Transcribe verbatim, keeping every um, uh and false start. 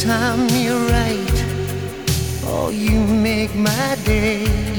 time you're right. Oh, you make my day.